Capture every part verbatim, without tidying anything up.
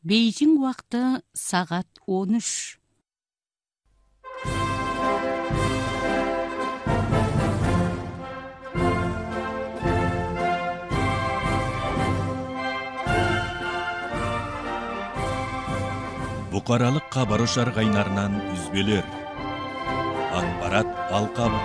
Бейжің уақыты сағат он үш. Бұқаралық хабар ошар кайнарынан үзбелер. Ақпарат алқабы.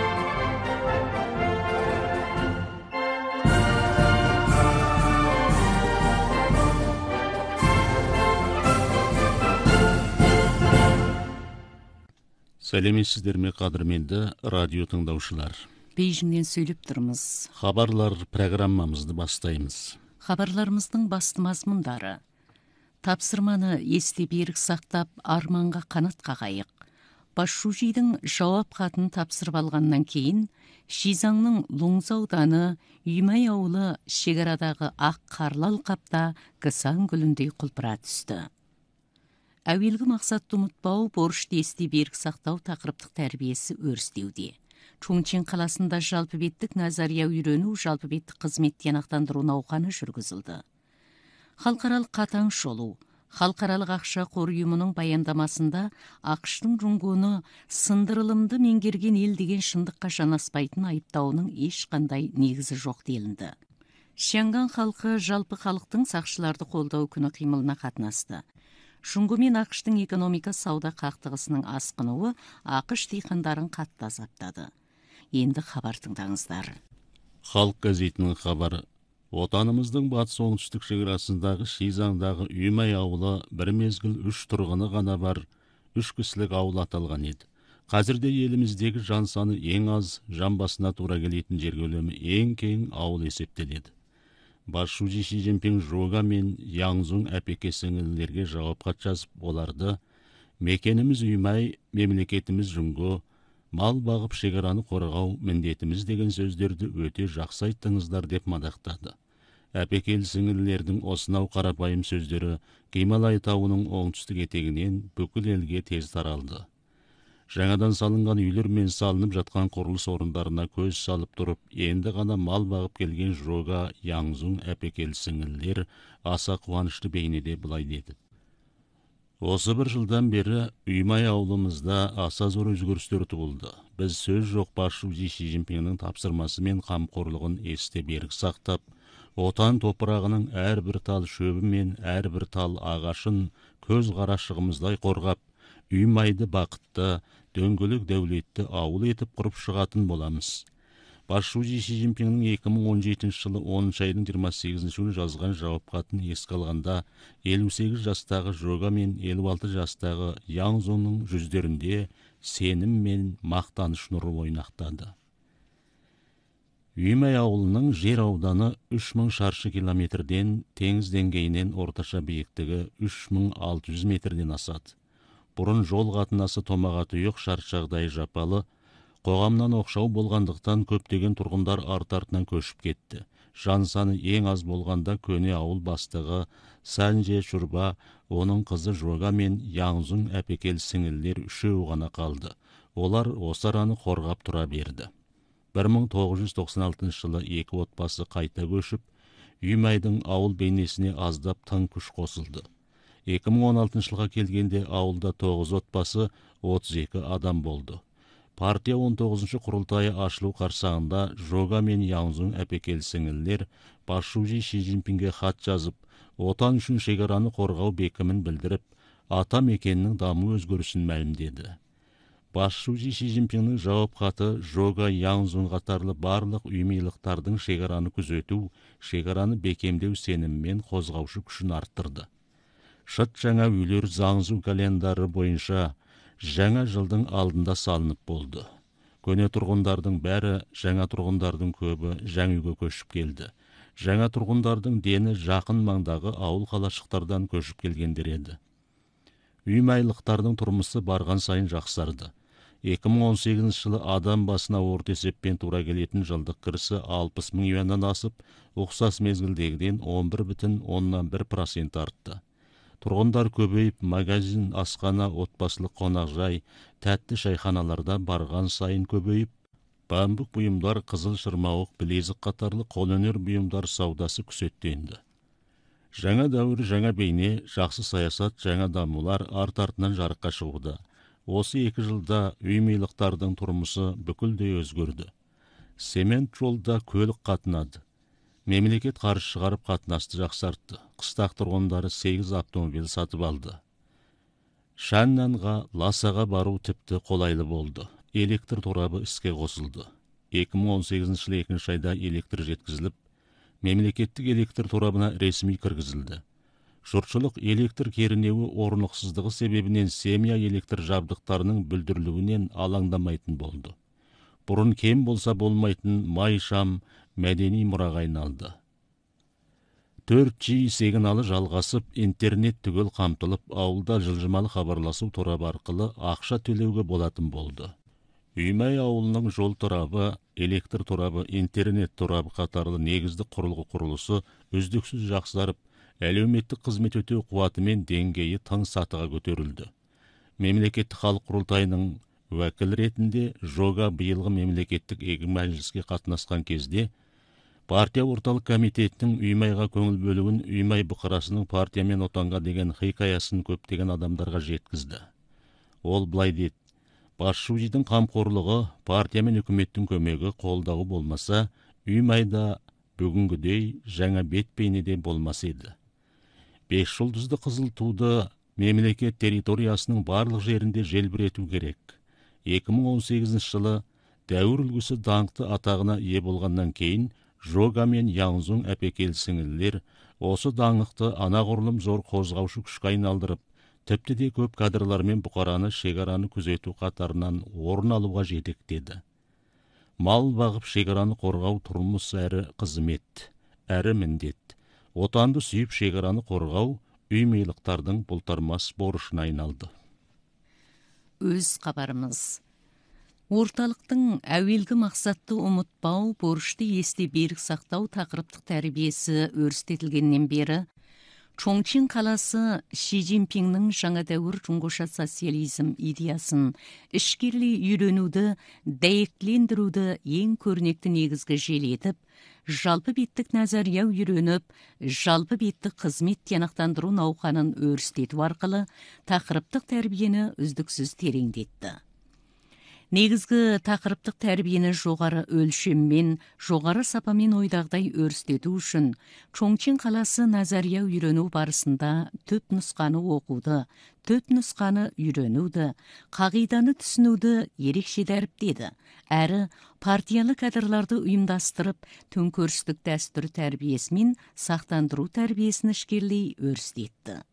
Сәлеметсіздер ме қадірменді радио тыңдаушылар. Бейжіңнен сөйлеп тұрмыз. Хабарлар программамызды бастаймыз. Хабарларымыздың басты мазмұндары: тапсырманы есте берік сақтап, арманға қанат қағайық. Басшужидің жауап хатын тапсырып алғаннан кейін, Шизаңның Луңзы ауданы Үймай ауылы шекарадағы ақ қарлы алқапта кысан гүліндей құлпыра түсті. Әуелгі мақсатты ұмытпау, борышты есте берік сақтау тақырыптық тәрбиесі өрістеуде. Чоңчен қаласында жалпы беттік назария үйрену, жалпы беттік қызмет тиянақтандыру науқаны жүргізілді. Халықаралық қатаң шолу, халықаралық ақша қор ұйымының баяндамасында ақштың Джунгоны сындырылымды меңгерген ел деген шындыққа жанаспайтын айыптауының ешқандай негізі жоқ делінді. Шянган халқы жалпы халықтың сақшыларды қолдау күні қимылына қатынасты. Джунго мен ақштың экономика сауда қақтығысының асқынуы ақш диқандарын қатты азаптады. Енді хабар тыңдаңыздар. Халық газетінің хабары: отанымыздың батыс оңтүстік шекарасындағы Шизаңдағы Үймай ауылы бір мезгіл үш тұрғыны ғана бар үш кісілік ауыл аталған еді. Қазірде еліміздегі жан саны ең аз, жан басына тура келетін жер көлемі ең кең ауыл есептеледі. Басшужи Ши Цзиньпин Жога мен Яңзун әпеке сіңлілерге жауап хат жазып, оларды мекеніміз Үймай, мемлекетіміз Джунго, мал бағып шекараны қорғау міндетіміз деген сөздерді өте жақсы айттыңыздар деп мадақтады. Әпекел сіңлілердің осынау қарапайым сөздері Гималай тауының оңтүстік етегінен бүкіл елге тез таралды. Жаңадан салынған үйлер мен салынып жатқан құрылыс орындарына көз салып тұрып, енді ғана мал бағып келген Жога, Яңзун әпекел сіңлілер аса қуанышты бейнеде былай деді: осы бір жылдан бері Үймай ауылымызда аса зор өзгерістер туылды. Біз сөз жоқ Басшужи Ши Цзиньпиннің тапсырмасымен қамқорлығын есте берік сақтап, отан топырағының әрбір тал шөбі мен әрбір тал ағашын көз қарашығымыздай қорғап, Үймайды бақытты, дөңгелек дәулетті ауыл етіп құрып шығатын боламыз. Басшужи Ши Цзиньпиннің екі мың он жетінші жылы оныншы айдың жиырма сегізінші күні жазған жауап хатын еске алғанда, елу сегіз жастағы Жога мен елу алты жастағы Яңзунның жүздерінде сенім мен мақтаныш нұры ойнақтады. Үймай ауылының жер ауданы үш мың шаршы километрден, теңіз деңгейінен орташа биіктігі үш мың алты жүз метрден асады. Бұрын жол қатынасы томаға тұйық, шаршағдай жапалы, қоғамнан оқшау болғандықтан көптеген тұрғындар арт-артынан көшіп кетті. Жан саны ең аз болғанда көне ауыл бастығы Санже Чурба, оның қызы Жога мен Яңзун әпекел сіңлілер үшеуі ғана қалды. Олар осы араны қорғап тұра берді. бір мың тоғыз жүз тоқсан алтыншы жылы екі отбасы қайта көшіп, Үймайдың ауыл бейнесіне аздап тың күш қосылды. екі мың он алтыншы жылға келгенде ауылда тоғыз отбасы, отыз екі адам болды. Партия он тоғызыншы құрылтайы ашылу қарсаңында Жога мен Яңзун әпекел сіңлілер Басшужи Ши Цзиньпинге хат жазып, отан үшін шекараны қорғау бекімін білдіріп, ата мекеннің даму өзгерісін мәлімдеді. Басшужи Ши Цзиньпиннің жауап хаты Жога, Яңзун қатарлы барлық үймейлықтардың шекараны күзету, шекараны бекемдеу сеніммен қозғаушы күшін арттырды. Шыт жаңа үйлер Заңзу календары бойынша жаңа жылдың алдында салынып болды. Көне тұрғындардың бәрі, жаңа тұрғындардың көбі жаңа үйге көшіп келді. Жаңа тұрғындардың дені жақын маңдағы ауыл қалашықтардан көшіп келгендер еді. Үймайлықтардың тұрмысы барған сайын жақсарды. екі мың он сегізінші жылы адам басына орта есеппен тура келетін жылдық кірісі алпыс мың юаннан асып, ұқсас мезгілдегіден он бір бүтін оннан бір процент артты. Тұрғындар көбейіп, магазин, асхана, отбасылық қонақжай, тәтті шайханаларда барған сайын көбейіп, бамбук бұйымдар, қызыл шырмауық, білезік қатарлы қолөнер бұйымдар саудасы күсеттенді. Жаңа дәуір, жаңа бейне, жақсы саясат, жаңа дамулар арт артынан жарыққа шығуда. Осы екі жылда үймейлықтардың тұрмысы бүкілдей өзгерді. Цемент жолда көлік қатынады. Мемлекет қаржы шығарып қатынасты жақсартты. Қыстақ тұрғындары сегіз автомобиль сатып алды. Шаннанға, Ласаға бару тіпті қолайлы болды. Электр торабы іске қосылды. екі мың он сегізінші жылы екінші айда электр жеткізіліп, мемлекеттік электр торабына ресми кіргізілді. Жұртшылық электр керінеуі орнықсыздығы себебінен семья электр жабдықтарының бүлдірілуінен алаңдамайтын болды. Бұрын кем болса болмайтын май шам мәдени мұраға айналды. төрт джи сигналы жалғасып, интернет түгел қамтылып, ауылда жылжымалы хабарласу торабы арқылы ақша төлеуге болатын болды. Үймай ауылының жол торабы, электр торабы, интернет торабы қатарлы негізді құрылғы құрылысы үздіксіз жақсарып, әлеуметтік қызмет өтеу қуаты мен деңгейі тың сатыға көтерілді. Мемлекеттік халық құрылтайының уәкіл ретінде Жога биылғы мемлекеттік егін мәжіліске қатынасқан кезде партия орталық комитетінің Үймайға көңіл бөлуін, Үймай бұқарасының партия мен отанға деген хикаясын көптеген адамдарға жеткізді. Ол былай деді: Басшужидің қамқорлығы, партия мен үкіметтің көмегі, қолдауы болмаса, Үймайда бүгінгідей жаңа бет бейнеде болмас еді. Бес жұлдызды қызыл туды мемлекет территориясының барлық жерінде желбірету керек. екі мың он сегізінші жылы дәуір үлгісі даңқты атағына ие болғаннан кейін Жога мен Яңзун әпекел сіңілілер осы даңқты анағұрлым зор қозғаушы күшке айналдырып, тіпті де көп кадрлармен бұқараны шекараны күзету қатарынан орын алуға жетектеді. Мал бағып шекараны қорғау тұрмыс әрі қызмет, әрі міндет. Отанды сүйіп шекараны қорғау үймейлықтардың бұлтармас борышына айналды. Өз қабарымыз. Орталықтың әуелгі мақсатты ұмытпау, борышты есте берік сақтау тақырыптық тәрбиесі өрістетілгеннен бері Чоңчин қаласы Ши Цзиньпиннің жаңа дәуір Чоңғоша социализм идеясын ішкерлей үйренуді, дәйектілендіруді ең көрнекті негізгі жел етіп, жалпы беттік назария үйреніп, жалпы беттік қызмет тиянақтандыру науқанын өрістету арқылы тақырыптық тәрбиені үздіксіз тереңдетті. Негізгі тақырыптық тәрбиені жоғары өлшеммен, жоғары сапамен ойдағдай өрістету үшін Чоңчин қаласы назария үйрену барысында төп нұсқаны оқуды, төп нұсқаны үйренуді, қағиданы түсінуді ерекше дәріптеді, әрі партиялы кадрларды ұйымдастырып, төңкерістік дәстүр тәрбиесімен сақтандыру тәрбиесін ішкерлей өрістетті.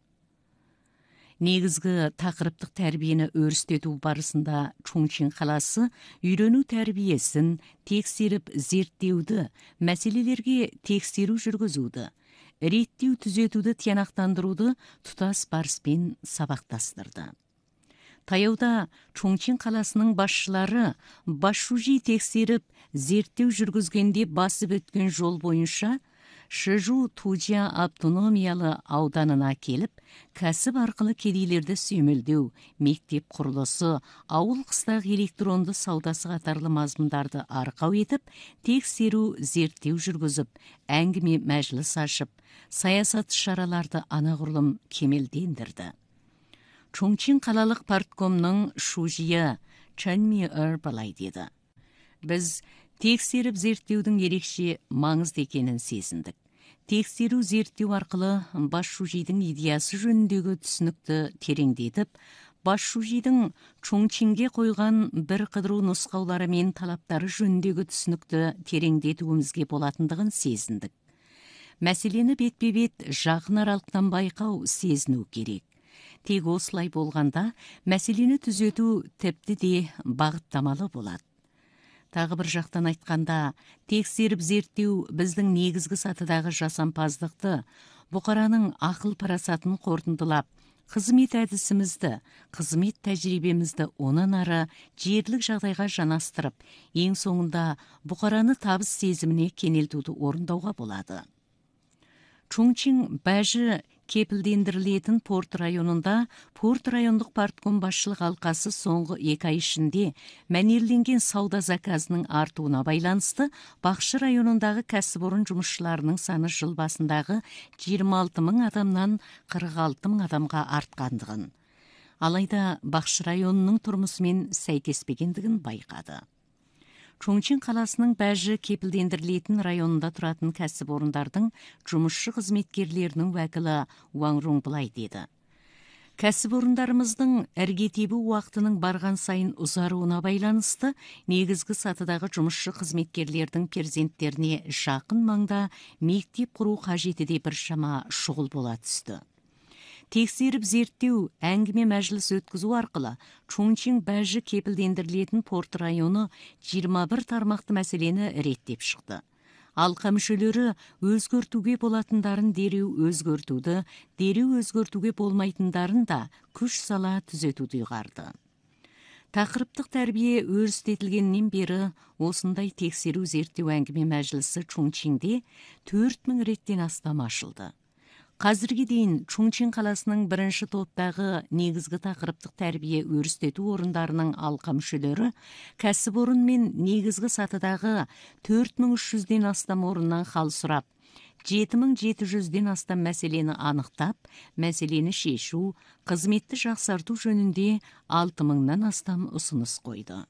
Негізгі тақырыптық тәрбиені өрістету барысында Чоңчин қаласы үйрену тәрбиесін тексеріп зерттеуді, мәселелерге тексеру жүргізуді, реттеу түзетуді тиянақтандыруды тұтас барыспен сабақтастырды. Таяуда Чоңчин қаласының басшылары Басшужи тексеріп зерттеу жүргізгенде басып өткен жол бойынша Шыжу Тужия автономиялы ауданына келіп, кәсіп арқылы кедейлерді сүйемелдеу, мектеп құрылысы, ауыл қыстақ электронды саудасы қатарлы мазмұндарды арқау етіп, тексеру, зерттеу жүргізіп, әңгіме мәжіліс ашып, саясат шараларды анағұрлым кемелдендірді. Чоңчин қалалық парткомның шужия Чанми Эр былай деді: Біз тексеріп зерттеудің ерекше маңызды екенін сезіндік. Тексеру зерттеу арқылы Басшужидің идеясы жөніндегі түсінікті тереңдетіп, Басшужидің Чоңчинге қойған бір қыдыру нұсқаулары мен талаптары жөніндегі түсінікті тереңдетуімізге болатындығын сезіндік. Мәселені бетпе-бет жақын аралықтан байқау, сезіну керек. Тек осылай болғанда мәселені түзету тіпті де бағыттамалы болады. Тағы бір жақтан айтқанда, тексеріп зерттеу біздің негізгі сатыдағы жасампаздықты, бұқараның ақыл парасатын қорытындылап, қызмет әдісімізді, қызмет тәжірибемізді онан ары жерлік жағдайға жанастырып, ең соңында бұқараны табыс сезіміне кенелтуді орындауға болады. Чоңчин бәжі кепілдендірілетін Порт районында Порт райондық партком басшылық алқасы соңғы екі ай ішінде мәнерленген сауда заказының артуына байланысты Бақшы районындағы кәсіпорын жұмысшыларының саны жыл басындағы жиырма алты мың адамнан қырық алты мың адамға артқандығын, алайда Бақшы районының тұрмысымен сәйкеспегендігін байқады. Чоңчин қаласының бәжі кепілдендірілетін районында тұратын кәсіпорындардың жұмысшы қызметкерлерінің уәкілі Уаңрун былай деді. Кәсіпорындарымыздың іргетебі уақытының барған сайын ұзаруына байланысты негізгі сатыдағы жұмысшы қызметкерлердің перзенттеріне жақын маңда мектеп құру қажеті де біршама шұғыл бола түсті. Тексеріп зерттеу, әңгіме мәжіліс өткізу арқылы Чоңчин бәжі кепілдендірілетін Порт районы жиырма бір тармақты мәселені реттеп шықты. Алқа мүшелері өзгертуге болатындарын дереу өзгертуді, дереу өзгертуге болмайтындарын да күш сала түзетуді ұйғарды. Тақырыптық тәрбие өрістетілгеннен бері осындай тексеру зерттеу әңгіме мәжілісі Чоңчинде төрт мың реттен астам ашылды. Қазірге дейін Чоңчин қаласының бірінші топтағы негізгі тақырыптық тәрбие өрістету орындарының алқа мүшелері кәсіпорын мен негізгі сатыдағы төрт мың үш жүзден астам орыннан хал сұрап, жеті мың жеті жүзден астам мәселені анықтап, мәселені шешу, қызметті жақсарту жөнінде алты мыңнан астам ұсыныс қойды.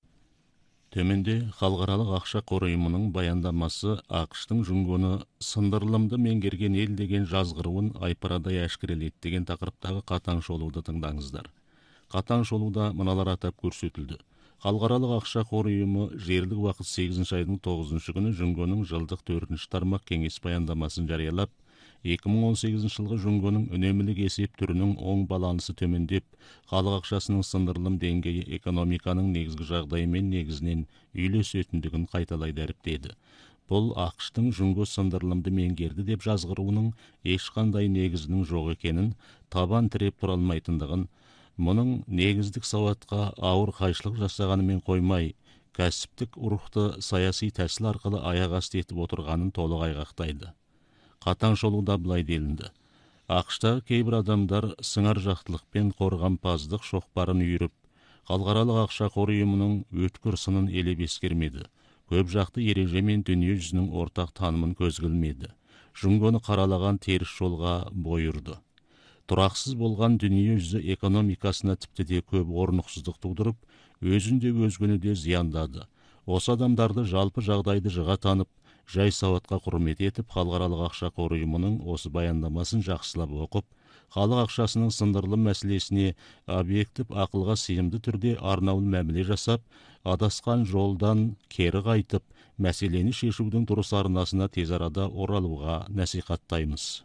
Төменде халықаралық ақша қоры ұйымының баяндамасы ақштың жүнгоны сындырылымды меңгерген ел деген жазғыруын айпарадай әшкерелейді деген тақырыптағы қатаң шолуды тыңдаңыздар. Қатаң шолуда мыналар атап көрсетілді. Халықаралық ақша қоры ұйымы жерлік уақыт сегізінші айдың тоғызыншы күні жүнгоның жылдық төртінші тармақ кеңес баяндамасын жариялап, екі мың он сегізінші жылғы жүнгоның үнемілік есеп түрінің оң балансы төмендеп, халық ақшасының сындырылым деңгейі экономиканың негізгі жағдайымен негізінен үйлесетіндігін қайталай дәріптеді. Бұл ақштың жүнго сындырылымды меңгерді деп жазғыруының ешқандай негізінің жоқ екенін, табан тіреп тұра алмайтындығын, мұның негіздік сауатқа ауыр қайшылық жасағанымен қоймай, кәсіптік рухты саяси тәсіл арқылы аяқ асты етіп отырғанын толық айғақтайды. Қатаң шолуда былай делінді. Ақшта кейбір адамдар сыңар жақтылықпен қорғампаздық шоқпарын үйіріп, халықаралық ақша қоры ұйымының өткір сынын елеп ескермеді. Көп жақты ереже мен дүние жүзінің ортақ танымын көзгілмеді. Жүнгоны қаралаған теріс жолға бой ұрды. Тұрақсыз болған дүние жүзі экономикасына тіпті де көп орнықсыздық тудырып, өзінде өзгені де зияндады. Осы адамдарды жалпы жағдайды жыға танып, жай сауатқа құрмет етіп, халықаралық ақша қоры ұйымының осы баяндамасын жақсылап оқып, халық ақшасының сындырылым мәселесіне объектив ақылға сыйымды түрде арнаулы мәміле жасап, адасқан жолдан кері қайтып, мәселені шешудің дұрыс арнасына тез арада оралуға насихаттаймыз.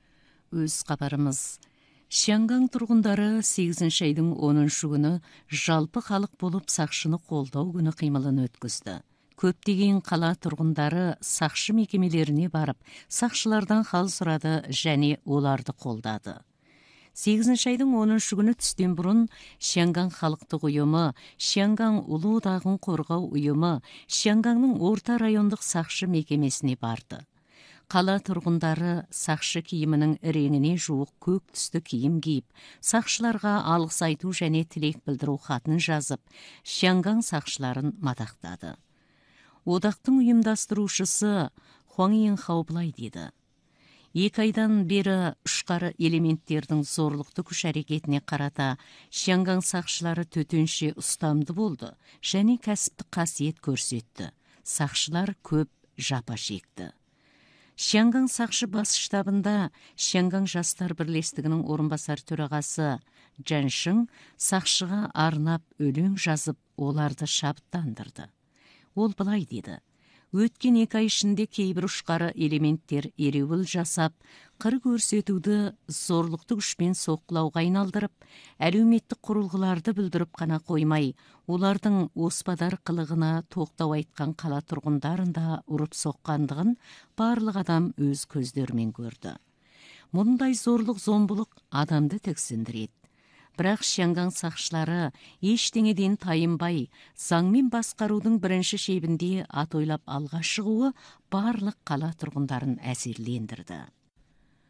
Өз хабарымыз. Шианган тұрғындары сегізінші айдың оныншы күні жалпы халық болып сақшыны қолдау күні қимылын өткізді. Көптеген қала тұрғындары сақшы мекемелеріне барып, сақшылардан хал сұрады және оларды қолдады. сегізінші айдың оныншы күні түстен бұрын Шианган халықтық ұйымы, Шианган ұлы одағын қорғау ұйымы, Шианганның орта райондық сақшы мекемесіне барды. Қала тұрғындары сақшы киімінің реңіне жуық көк түсті киім киіп, сақшыларға алғыс айту және тілек білдіру хатын жазып, Шианган сақшыларын мадақтады. Одақтың ұйымдастырушысы Хуаң Йинхао былай деді. Екі айдан бері ұшқары элементтердің зорлықты күш әрекетіне қарата Шианган сақшылары төтенше ұстамды болды және кәсіптік қасиет көрсетті. Сақшылар көп жапа шекті. Шианган сақшы бас штабында Шианган жастар бірлестігінің орынбасар төрағасы Джан Шың сақшыға арнап өлең жазып, оларды шабыттандырды. Ол былай деді. Өткен екі ай ішінде кейбір ұшқары элементтер ереуіл жасап, қыр көрсетуді зорлықты күшпен соққылауға айналдырып, әлеуметтік құрылғыларды бүлдіріп қана қоймай, олардың оспадар қылығына тоқтау айтқан қала тұрғындарын да ұрып соққандығын барлық адам өз көздерімен көрді. Мұндай зорлық зомбылық адамды тіксіндіреді. Бірақ Шианган сақшылары ештеңеден тайынбай, заңмен басқарудың бірінші шебінде атойлап алға шығуы барлық қала тұрғындарын әсерлендірді.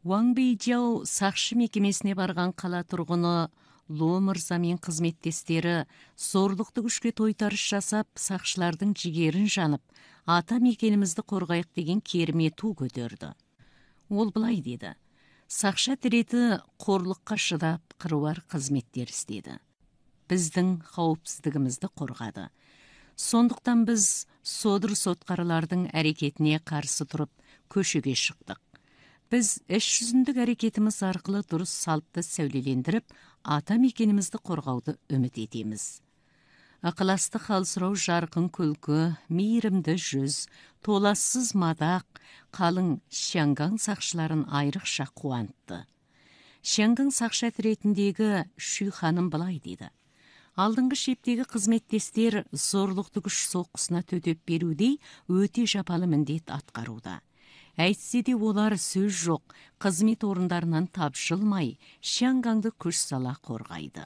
Уаң Бейджау сақшы мекемесіне барған қала тұрғыны Ло мырза мен қызметтестері зорлықты күшке тойтарыс жасап, сақшылардың жігерін жанып, ата мекенімізді қорғайық деген керме ту көтерді. Ол былай деді: сақшы әтіреті қорлыққа шыдап, қыруар қызметтер істеді. Біздің қауіпсіздігімізді қорғады. Сондықтан біз содыр сотқарылардың әрекетіне қарсы тұрып, көшеге шықтық. Біз іс жүзіндік әрекетіміз арқылы дұрыс салтты сәулелендіріп, ата мекенімізді қорғауды үміт етеміз. Ықыласты хал сұрау жарқын күлкі, мейірімді жүз, толассыз мадақ, қалың Шянган сақшыларын айрықша қуантты. Шянган сақшы әтіретіндегі Шүй ханым былай дейді: алдыңғы шептегі қызметтестер зорлықты күш соққысына төтеп берудей өте жапалы міндет атқаруда. Әйтсе де олар сөз жоқ, қызмет орындарынан тапжылмай, Шянгаңды күш сала қорғайды.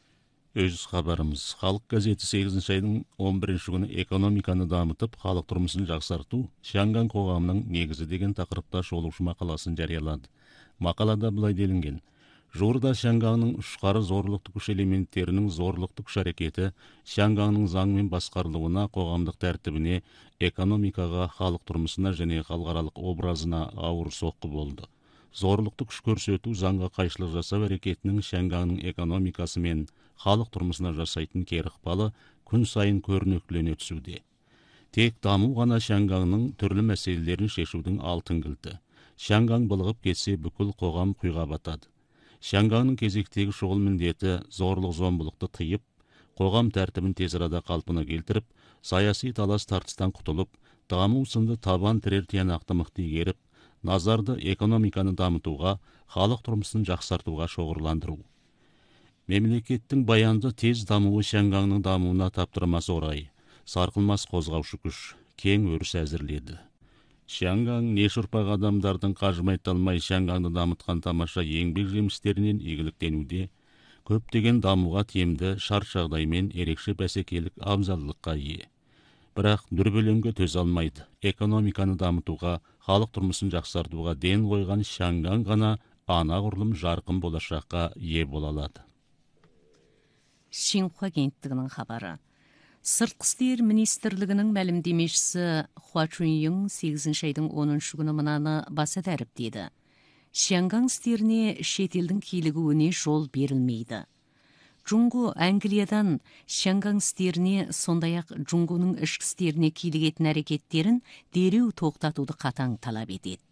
Өз хабарымыз. Халық газеті сегізінші айдың он бірінші күні экономиканы дамытып, халық тұрмысын жақсарту Шянган қоғамының негізі деген тақырыпта шолушы мақаласын жариялады. Мақалада былай делінген: жуырда Шянгаңның ұшқары зорлықты күш элементтерінің зорлықты күш әрекеті Шянгаңның заңмен басқарылуына, қоғамдық тәртібіне, экономикаға, халық тұрмысына және халықаралық образына ауыр соққы болды. Зорлықты күш көрсету, заңға қайшылық жасау әрекетінің Шянгаңның экономикасы мен халық тұрмысына жасайтын кері ықпалы күн сайын көрнектілене түсуде. Тек даму ғана Шянгаңның түрлі мәселелерін шешудің алтын кілті. Шянган былығып кетсе, бүкіл қоғам құйға батады. Шянгаңның кезектегі шұғыл міндеті зорлық зомбылықты тыйып, қоғам тәртібін тез арада қалпына келтіріп, саяси талас тартыстан құтылып, даму сынды табан тірер тиянақты мықты игеріп, назарды экономиканы дамытуға, халық тұрмысын жақсартуға шоғырландыру. Мемлекеттің баянды тез дамуы Шянгаңның дамуына таптырмас орай, сарқылмас қозғаушы күш, кең өріс әзірледі. Шянган неш ұрпақ адамдардың қажымайталмай Шянгаңды дамытқан тамаша еңбек жемістерінен игіліктенуде, көптеген дамуға тиімді шарт жағдаймен ерекше бәсекелік абзалдылыққа ие. Бірақ дүрбелеңге төзе алмайды. Экономиканы дамытуға, халық тұрмысын жақсартуға ден қойған Шянган ғана анағұрлым жарқын болашаққа ие бола алады. Шинхуа агенттігінің хабары. Сыртқы істер министрлігінің мәлімдемешісі Хуа Чуньюң сегізінші айдың оныншы күні мынаны баса дәріп деді: Шянган істеріне шетелдің килігуіне жол берілмейді. Джунго Англиядан Шянган істеріне, сондай-ақ Джунгоның ішкі істеріне килігетін әрекеттерін дереу тоқтатуды қатаң талап етеді.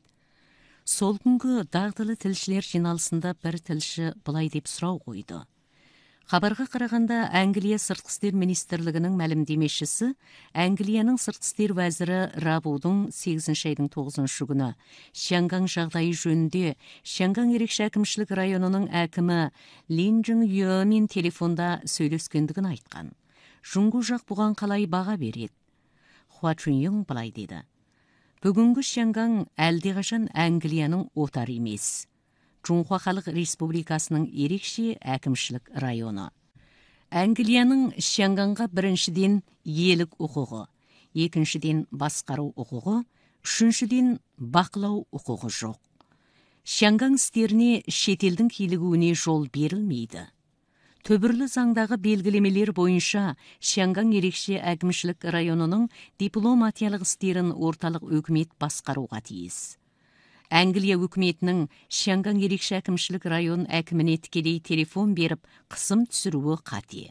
Сол күнгі дағдылы тілшілер жиналысында бір тілші былай деп сұрау қойды: хабарға қарағанда, Англия сыртқы істер министрлігінің мәлімдемешісі, Англияның сыртқы істер вәзірі Рабудың сегізінші айдың тоғызыншы күні Шянган жағдайы жөнінде Шянган ерекше әкімшілік районының әкімі Лин Жың Юмен телефонда сөйлескендігін айтқан. Жұңгу жақ бұған қалай баға береді? Хуа Чуньюң былай деді: бүгінгі Шянган әлдеқашан Англияның отары емес, Чунхуа Халық Республикасының ерекше әкімшілік районы. Англияның Шянганға біріншіден иелік құқығы, екіншіден басқару құқығы, үшіншіден бақылау құқығы жоқ. Шянган істеріне шетелдің килігуіне жол берілмейді. Төбірлі заңдағы белгілемелер бойынша Шянган ерекше әкімшілік районының дипломатиялық істерін орталық өкімет басқаруға тиіс. Англия өкіметінің Шянган ерекше әкімшілік район әкіміне тікелей телефон беріп қысым түсіруі қате.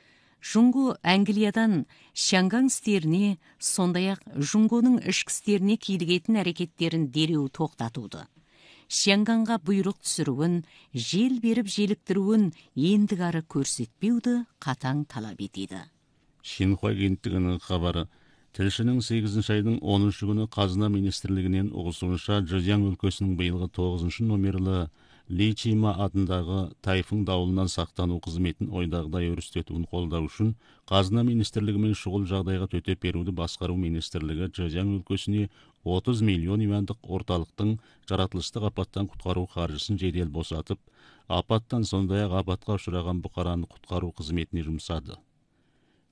Жұңго Англиядан Шянган істеріне, сондай-ақ Жұңгоның ішкі істеріне килігетін әрекеттерін дереу тоқтатуды, Шянганға бұйрық түсіруін, жел беріп желіктіруін ендігары көрсетпеуді қатаң талап етеді. Шинхуа агенттігінің хабары. Тілшінің сегізінші айдың оныншы күні Қазына министрлігінен ұғысуынша, Чжэцзян өлкесінің биылғы тоғызыншы номерлі Ли Чима атындағы тайфун дауылынан сақтану қызметін ойдағыдай өрістетуін қолдау үшін Қазына министрлігімен шұғыл жағдайға төтеп беруді басқару министрлігі Чжэцзян өлкесіне отыз миллион юандық орталықтың жаратылыстық апаттан құтқару қаржысын жедел босатып, апаттан сондай-ақ апатқа ұшыраған бұқараны құтқару қызметіне жұмсады.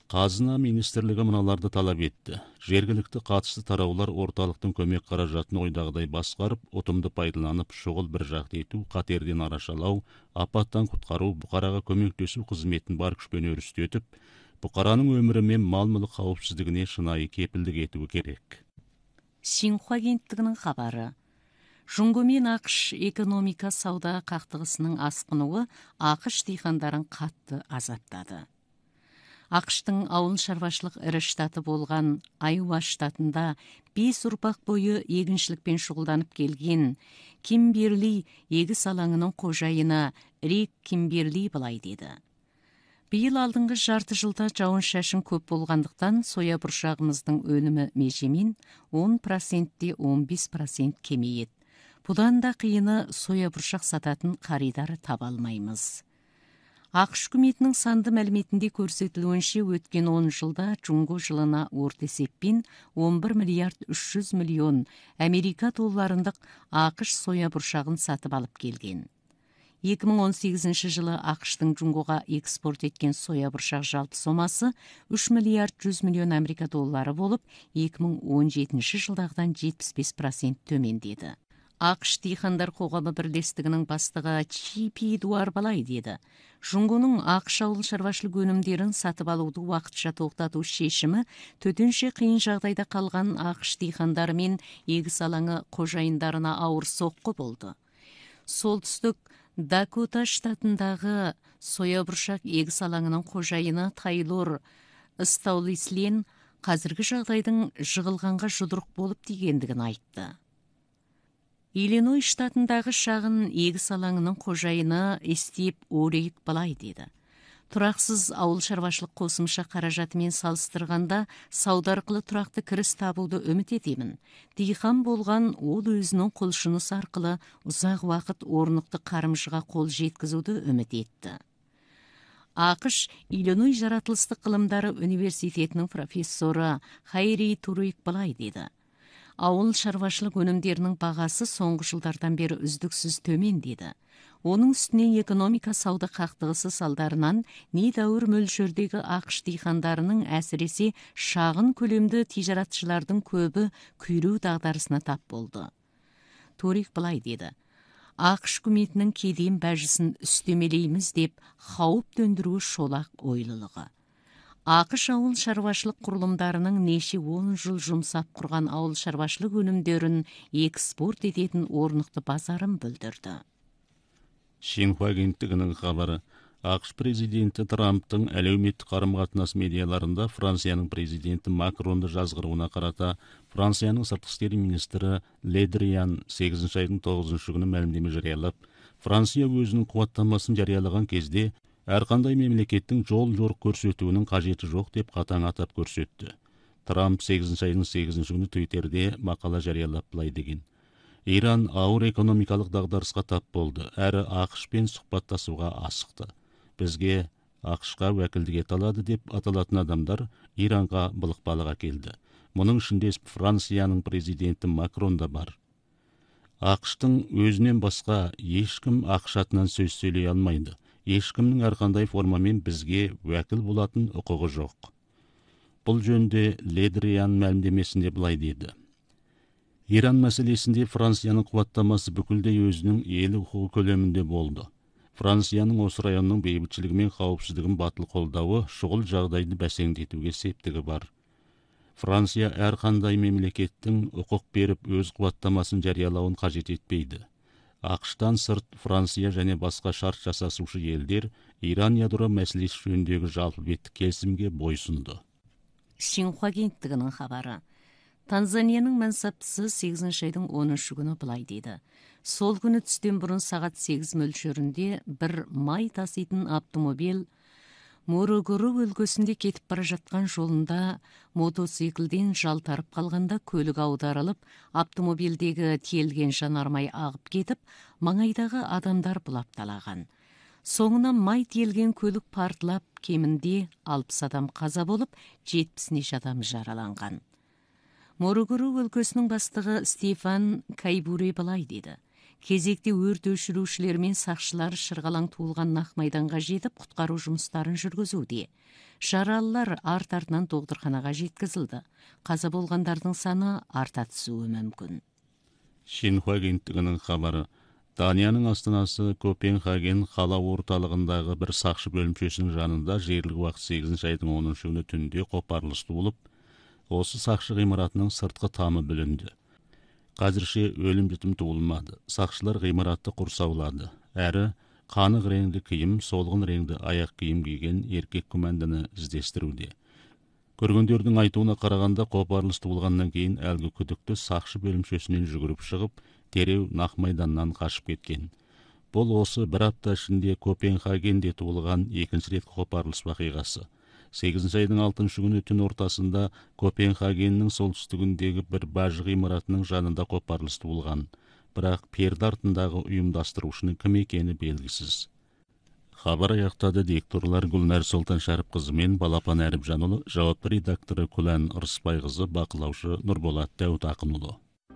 Қазына министрлігі мыналарды талап етті. Жергілікті қатысты тараулар орталықтың көмек қаражатын ойдағыдай басқарып, ұтымды пайдаланып, шұғыл бір жақты ету, қатерден арашалау, апаттан құтқару, бұқараға көмектесу қызметін бар күшпен өрістетіп, бұқараның өмірі мен мал-мүлік қауіпсіздігіне шынайы кепілдік етуі керек. Синьхуа агенттігінің хабары. Жұңго мен ақш экономика сауда қақтығысының асқынуы ақш диқандарын қатты азаптады. ақштың ауыл шаруашылық ірі штаты болған Айуа штатында бес ұрпақ бойы егіншілікпен шұғылданып келген Кимберли егіс алаңының қожайыны Рик Кимберли былай деді. Биыл алдыңғы жарты жылда жауын шашын көп болғандықтан соя бұршағымыздың өнімі межемен он процентте он бес процент кемейеді. Бұдан да қиыны соя бұршақ сататын қаридар таба алмаймыз. ақш үкіметінің санды мәліметінде көрсетілуінше өткен он жылда Жұңго жылына орта есеппен он бір миллиард үш жүз миллион Америка долларындық ақш соя бұршағын сатып алып келген. екі мың он сегізінші жылы ақштың Жұңгоға экспорт еткен соя бұршақ жалпы сомасы үш миллиард жүз миллион Америка доллары болып, екі мың он жетінші жылдағыдан жетпіс бес процент төмендеді. ақш диқандар қоғамы бірлестігінің бастығы Чипи Дуар былай деді. Жұңгоның ақш ауыл шаруашылық өнімдерін сатып алуды уақытша тоқтату шешімі төтенше қиын жағдайда қалған ақш диқандары мен егіс алаңы қожайындарына ауыр соққы болды. Солтүстік Дакота штатындағы соя бұршақ егіс алаңының қожайыны Тайлор Стаулислен қазіргі жағдайдың жығылғанға жұдырық болып дегендігін айтты. Иллиной штатындағы шағын егіс алаңының қожайыны Стив Орейк былай деді. Тұрақсыз ауыл шаруашылық қосымша қаражатымен салыстырғанда сауда арқылы тұрақты кіріс табуды үміт етемін. Диқан болған ол өзінің құлшынысы арқылы ұзақ уақыт орнықты қарымжыға қол жеткізуді үміт етті. ақш Иллиной жаратылыстық ғылымдары университетінің профессоры Хайри Туруик былай деді. Ауыл шаруашылық өнімдерінің бағасы соңғы жылдардан бері үздіксіз төмен деді. Оның үстіне экономика сауда қақтығысы салдарынан недәуір мөлшердегі ақш диқандарының әсіресе шағын көлемді тижаратшылардың көбі күйреу дағдарысына тап болды. Торик былай деді. ақш үкіметінің кеден бәжісін үстемелейміз деп қауіп төндіруі шолақ ойлылығы. ақш ауыл шаруашылық құрылымдарының неше он жыл жұмсап құрған ауыл шаруашылық өнімдерін экспорт ететін орнықты базарын бүлдірді. Синьхуа агенттігінің хабары. ақш президенті Трамптың әлеуметтік қарым-қатынас медиаларында Францияның президенті Макронды жазғыруына қарата Францияның сыртқы істер министрі Ледриан сегізінші айдың тоғызыншы күні мәлімдеме жариялап, Франция өзінің қуаттамасын жариялаған кезде әрқандай мемлекеттің жол жорық көрсетуінің қажеті жоқ деп қатаң атап көрсетті. Трамп сегізінші айдың сегізінші күні Твиттерде мақала жариялап былай деген. Иран ауыр экономикалық дағдарысқа тап болды, әрі ақшпен сұхбаттасуға асықты. Бізге ақшқа уәкілдік ете алады деп аталатын адамдар Иранға былықпалыға келді. Мұның ішінде Францияның президенті Макрон да бар. ақштың өзінен басқа ешкім ақш атынан сөз сөйлей алмайды. Ешкімнің әрқандай формамен бізге уәкіл болатын құқығы жоқ. Бұл жөнде Ледриан мәлімдемесінде былай деді. Иран мәселесінде Францияның қуаттамасы бүкілдей өзінің елі құқығы көлемінде болды. Францияның осы районның бейбітшілігі мен қауіпсіздігін батыл қолдауы шұғыл жағдайды бәсеңдетуге септігі бар. Франция әрқандай мемлекеттің құқық беріп өз қуаттамасын жариялауын қажет етпейді. ақштан сырт Франция және басқа шарт жасасушы елдер Иран ядро мәселесі жөніндегі жалпы беттік келісімге бойсұнды. Синьхуа агенттігінің хабары. Танзанияның мәнсаптысы сегізінші айдың оныншы күні былай дейді. Сол күні түстен бұрын сағат сегіз мөлшерінде бір май таситын автомобиль Морогоро өлкесінде кетіп бара жатқан жолында мотоциклден жалтарып қалғанда көлік аударылып, автомобильдегі тиелген жанармай ағып кетіп, маңайдағы адамдар бұлапталаған. Соңынан май тиелген көлік партылап, кемінде алпыс адам қаза болып, жетпіс адам жараланған. Морогоро өлкесінің бастығы Стефан Кайбуре былай деді. Кезекте өрт өшірушілер мен сақшылар шырғалаң туылған Нақ майданға жетіп, құтқару жұмыстарын жүргізуде. Жаралылар арт-артынан докторханаға жеткізілді. Қаза болғандардың саны арта түсуі мүмкін. Шинхуа агенттігінің хабары. Данияның астанасы Копенгаген қала орталығындағы бір сақшы бөлімшесінің жанында жергілікті уақыт сегізінші айдың оныншы күні түнде қопарылыс болып, осы сақшы ғимаратының сыртқы тамы бүлінді. Қазірше өлім жітім туылмады. Сақшылар ғимаратты құрсаулады. Әрі қанық реңді киім, солғын реңді аяқ киім киген еркек күмәндіні іздестіруде. Көргендердің айтуына қарағанда, қопарылыс туылғаннан кейін әлгі күдікті сақшы бөлімшесінен жүгіріп шығып, дереу Нақ майданнан қашып кеткен. Бұл осы бір апта ішінде Копенгагенде туылған екінші рет қопарылыс вақиғасы. сегізінші айдың алтыншы күні түн ортасында Копенгагеннің солтүстігіндегі бір бажы ғимаратының жанында қопарылыс туылған. Бірақ перде артындағы ұйымдастырушының кім екені белгісіз. Хабар аяқтады. Дикторлар Гүлнәр Солтан Шәріпқызы мен Балапан Әріпжанұлы, жауапты редакторы Күлән Ырысбайқызы, бақылаушы Нұрболат Дәуітақынұлы.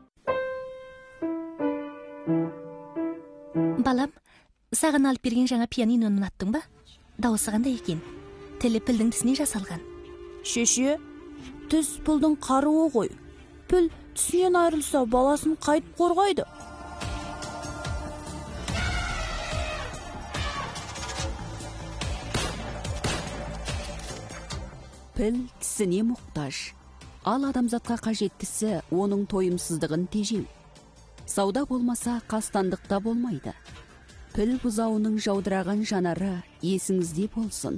Балам, саған алып берген жаңа пианиноны ұнаттың ба? Дауысы қандай екен? Тілі пілдің тісіне жасалған. Шеше, тіс пілдің қаруы ғой. Піл тісінен айырылса, баласын қайтып қорғайды. Піл тісіне мұқтаж. Ал адамзатқа қажеттісі оның тойымсыздығын тежеу. Сауда болмаса, қастандықта болмайды. Піл бұзауының жаудыраған жанары есіңізде болсын.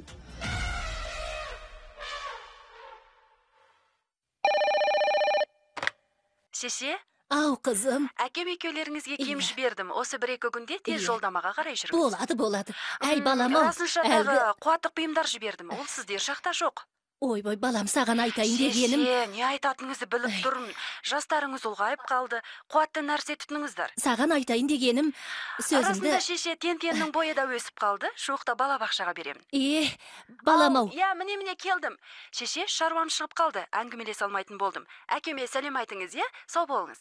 Шеше? Ау, қызым. Әкем екеулеріңізге киім жібердім. Осы бір-екі күнде тез жолдамаға қарай жүріңіз. Болады, болады. Әй, балам, ау. Расынша тағы қуаттық бұйымдар жібердім. Ол сіздер жақта жоқ. Ой-бой, балам, саған айтайын дегенім. Шеше, не айтатыныңызды біліп тұрмын. Жастарыңыз ұлғайып қалды. Қуатты нәрсе тұтыныңыздар. Саған айтайын дегенім сөзімді. Арасында шеше, тен-теннің бойы да өсіп қалды. Шоқта балабақшаға берем. Е, балам, ау. Я, міне-міне келдім. Шеше, шаруам шығып қалды. Әңгімелес алмайтын болдым. Әкеме сәлем айтыңыз, е? Сау болыңыз.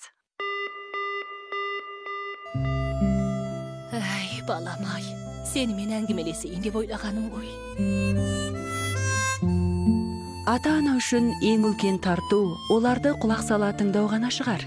Ай, балам, ай. Сенімен әңгімелесейін деп ойлағаным ғой. Ата-ана үшін ең үлкен тарту, оларды құлақ сала тыңдау ғана шығар.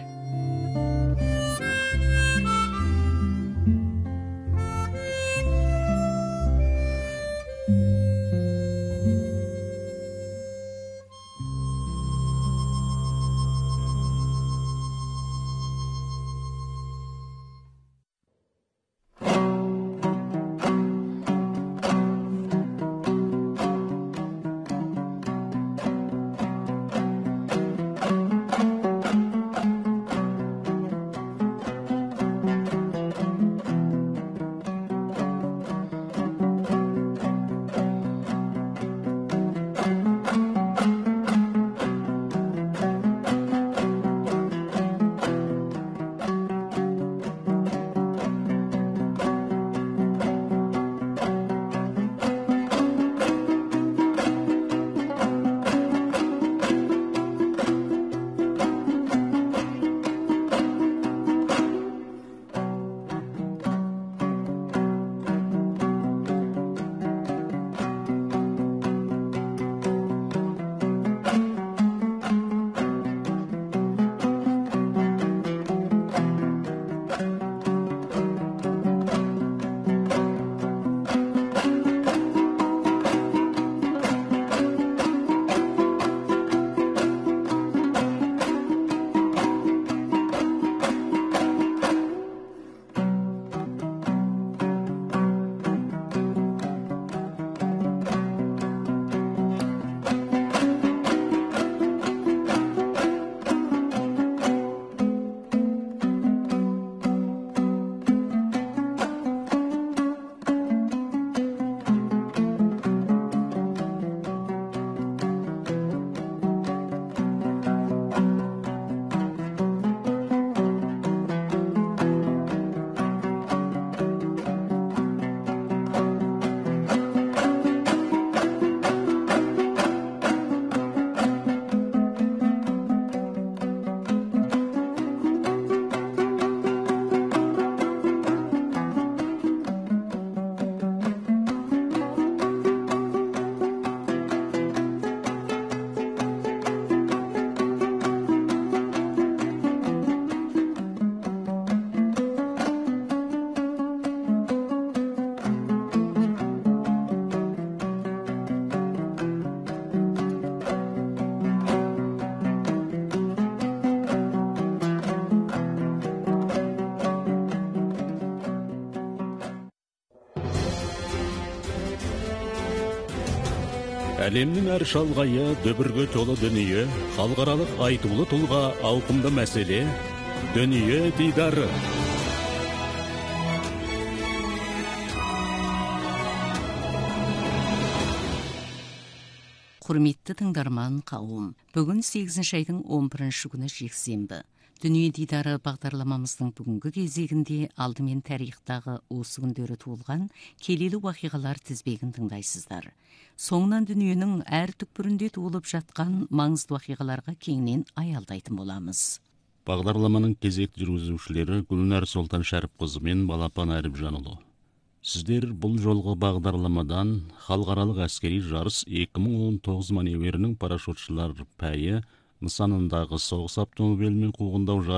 Әлемнің әр шалғайы дүбірге толы дүние, халықаралық айтулы тұлға ауқымды мәселе, дүние дидары. Құрметті тыңдарман қауым, бүгін сегізінші айдың он бірінші күні жексенбі. Дүние дидары бағдарламамыздың бүгінгі кезегінде алдымен тарихтағы осы күндері туылған келелі уақиғалар тізбегін тыңдайсыздар. Соңынан дүниенің әр түкпірінде туылып жатқан маңызды уақиғаларға кеңінен аялдайтын боламыз. Бағдарламаның кезекті жүргізушілері Гүлнәр Солтан Шәріпқызы мен Балапан Әріпжанұлы. Сіздер бұл жолғы бағдарламадан халықаралық әскери жарыс екі мың он тоғыз маневрінің парашютшылар пәйі нысанындағы соғыс автомобилімен қуғындау жарыс